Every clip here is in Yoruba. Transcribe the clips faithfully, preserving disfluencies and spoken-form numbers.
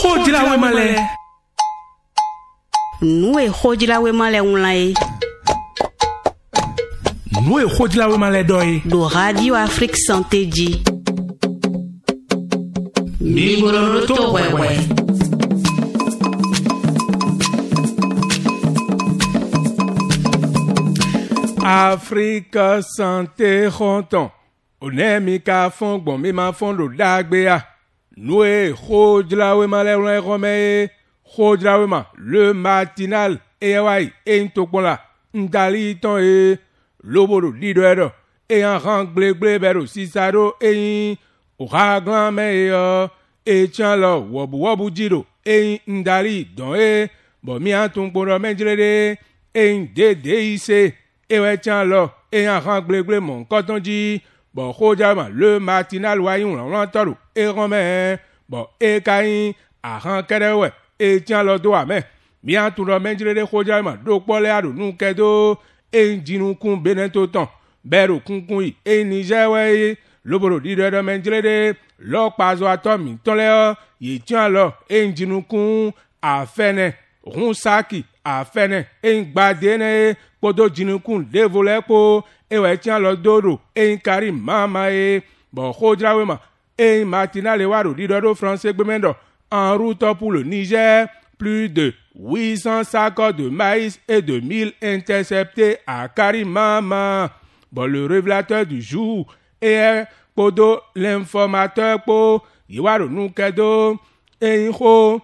Khojila we male. Nou e khojila we male unlae. Nou e khojila we male doy. Do Radio Afrique Santé di. Mi bolo to wewe. Afrique Santé Content. Onemi ka fon bon mi ma fon do dagbe ya. Nou e khojila we male unlae rome. Khojila we ma le matinal e wai en tokola. Ndali ton e lobodo didoedo e en rang ble ble bero sisado e o raglan me e e chan lo wobu wobu jido e ndali don e bo mi antun poro menjrede e de de ise e we chan lo e en rang ble ble mon koton ji bo khojila ma le matinal wa yun lan toro e rome bo e kain a ran kerewe e chan lo do ame mi antun ro menjrede khojila ma do pole adu nu kedo e jinu kun beneto ton beru kunkun yi e Niger we loboro di do menjlede lo pazo atomi ton le yi tian lo e jinu kun afene run saki afene e gbade ne podo jinu kun devole po e we tian lo dodo e kari mama e bo khojila we ma e matinale waro di do français gbemendo en route pour le Niger. Plus de huit cents sacs de maïs et de mille interceptés à Karimama. Bon, le révélateur du jour est Podo, l'informateur pour Iwaro Nukedo, et Inho,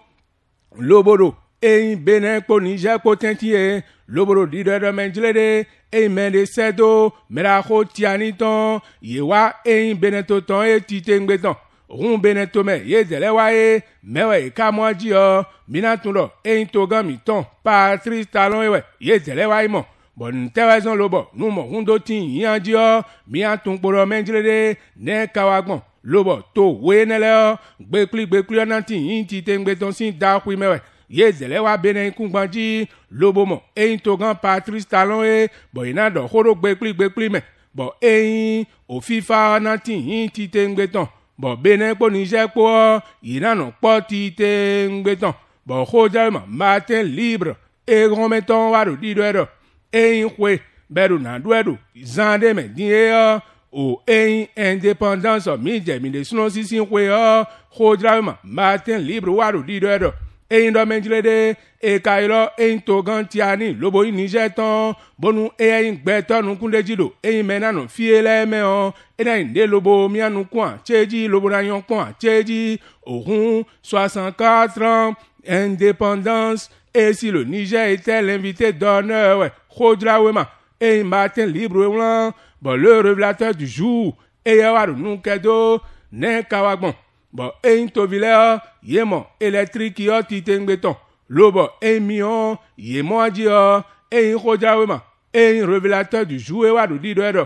Lobodo, et Benin pour Niger pour Tintier, Lobodo Dido Menjlede, et Mende Sedo, Meraho Tianiton, Yewa, et Benetoton et Titengbeton. Run benetome ye delewaye mewe kamwa jio minatundo e intogan miton Patrice Talon ewe ye delewaye mo bon tewezon lobo numo hundo tin yanjio miantun poro menjlede ne kawagbon lobo to wenele gbekli gbekli nantin yinti tengbeton sin da kwi mewe ye delewa benen kungbanji lobo mo e intogan Patrice Talon e bo inado horo gbekli gbekli me bo e o FIFA nantin yinti tengbeton bon Benin po Niger po inano po ti te ngbeton bon khojila ma matin libre e grometon waro di doedo e kwe beru na doedo zande me di e o e indépendance mi je mi de suno sisi kwe o khojila ma matin libre waro di doedo e ndo menjlede e kailo e togan tiani lobo Niger ton bonu e ngbeton nu kunde jido e menano fiele me o e na inde lobo mianu kwa cheji lobo na yon kwa cheji ohun soixante-quatre ans indépendance et si le Niger était l'invité d'honneur ouais khojila we ma e matin libre wan bon le révélateur du jour e yawaru nukedo ne kawagbon bon e intovile yemo électrique yo titengbeton lobo e mion yemo adio e khojila we ma e révélateur du jour e waru di do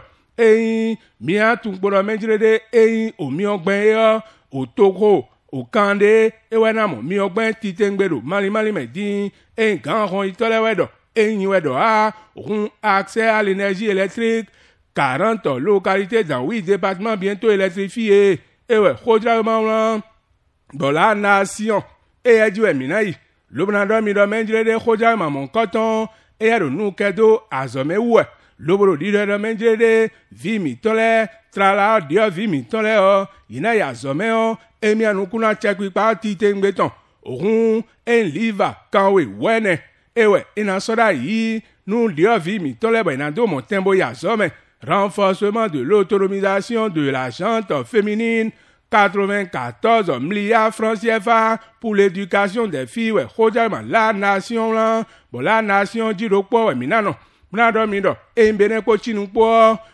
e mi atun poro menjrede e o mi ogben yo o Togo o Kande e wana mo mi ogben titengbedo mali mali medin e gan ron itole wedo e yin wedo a run accès à l'énergie électrique quarante localités dans huit départements bientôt électrifiés e we khojila ma dans la nation e eju eminai lobnado mi do menjrede khojila ma mon coton e ero nu kedo azome we loboro di do menjrede vi mi tole trala dio vi mi tole o ina ya zome o e mi anu kuna chekwi pa ti tengbeton ohun en liva kanwe wene ewe ina soda yi nu dio vi mi tole ba ina do mo tembo ya zome renforcement de l'autonomisation de la gente féminine quatre-vingt-quatorze milliards francs C F A pour l'éducation des filles ouais khojila la nation là bon la nation jiro po we minano minado mido e mbene po chinu po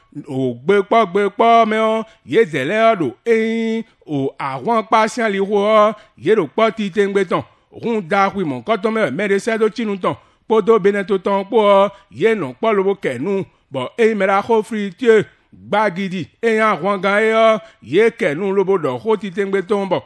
o gbe po gbe po me o ye dele odo e o àwọn patient li ho ye ro po ti tengbeton run da kwi mon koton me me de sedo chinu ton podo beneto ton po ye no po lobo kenu bon e mera ho fritie gbagidi e àwọn gan e ye kenu lobo do ho ti tengbeton bo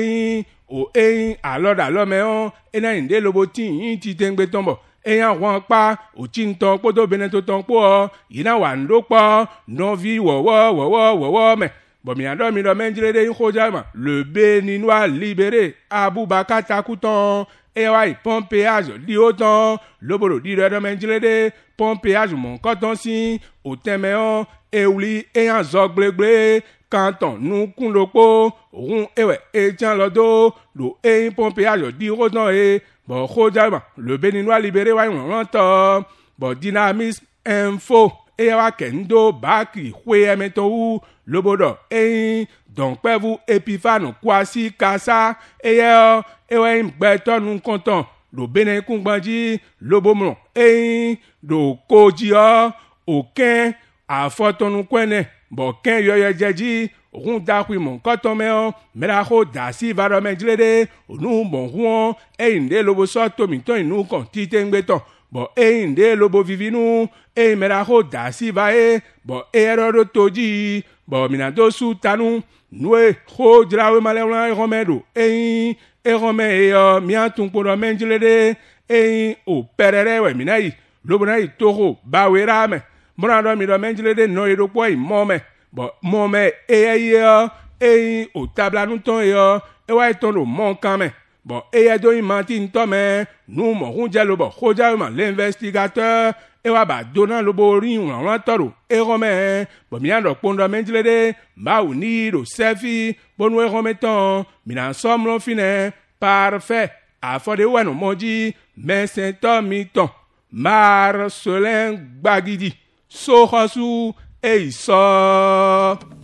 e o e aloda lo me o e na inde lobo tin ti tengbeton bo eyan wọn pa òchintọ kpọdọ beneto tọn kpọ yìnyín wà ńdó kpọ nọvi wọwọ wọwọ wọwọ mẹ Bon, mi ando mi do menjile de Khojama. Le Béninois libéré, Aboubakar Takouton, et ouais, pompéage, di autant, le boulot di de menjile de, pompéage, mon coton si, au téméon, et ouli, et un zog blé blé, canton, nous kounlopo, rond, et ouais, et tiens le dos, l'eau, et un pompéage, di autant, et, bon, Khojama, le Béninois libéré, ouais, on l'entend, bon, dynamisme, info, et ouais, kendo, baki, ouais, mettons, le bodo, et, donc, vous, Epifano, Kwasi, Kassa, et, et, ouais, m'beton, nous content, le Bénin, Koumbandji, le Bomlon, et, le Kodjia, aucun, à Forton, nous connaît, bon, qu'un yoye djedji, ronda kui mon coton meo, melacho dasi varomen djlede, nous bon rouan, et inde lobo soto miton, nous contite ngbeton, bon, et inde lobo vivinu, et melacho dasi vae, bon, eroro toji, bon, minado sou tanou, noue, ho, djlawe malewlan e romedo, e, e rome e, miantung pono men djlede, e, o perere we minayi, lobo na yi toro, bawe rame, Bonado mi do menjile de no yedo po mome. Bon, mome e ye e o tabla nou ton yo e wa ton do mon kame. Bon, e ye do imanti ntome nou mo hunja lo bo khoja ma l'investigateur e wa ba donan lo bo rin on ran toro e rome. Bon, mi ando pondo menjile de ba uni do selfie bon we rome ton mi nan som lo fine parfait. A fo de wa no moji men saint mi ton Marcelin Gbagidi. So hasu e so